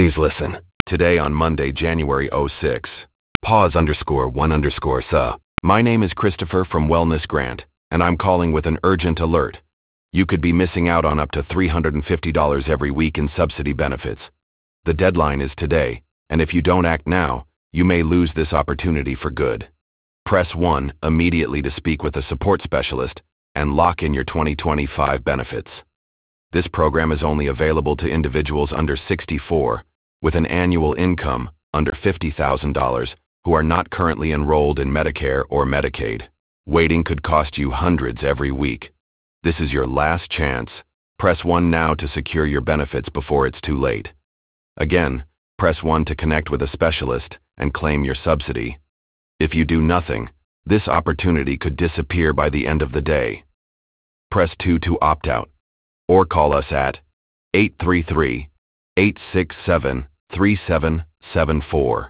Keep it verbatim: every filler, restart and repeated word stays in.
Please listen. Today on Monday, January sixth. Pause underscore one underscore sa. My name is Christopher from Wellness Grant, and I'm calling with an urgent alert. You could be missing out on up to three hundred fifty dollars every week in subsidy benefits. The deadline is today, and if you don't act now, you may lose this opportunity for good. Press one immediately to speak with a support specialist and lock in your twenty twenty-five benefits. This program is only available to individuals under sixty-four with an annual income under fifty thousand dollars who are not currently enrolled in Medicare or Medicaid. Waiting could cost you hundreds every week. This is your last chance. Press one now to secure your benefits before it's too late. Again, press one to connect with a specialist and claim your subsidy. If you do nothing, this opportunity could disappear by the end of the day. Press two to opt out, or call us at eight three three, eight six seven, three seven seven four.